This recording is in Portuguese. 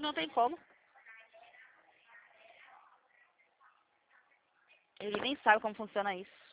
Não tem como. Ele nem sabe como funciona isso.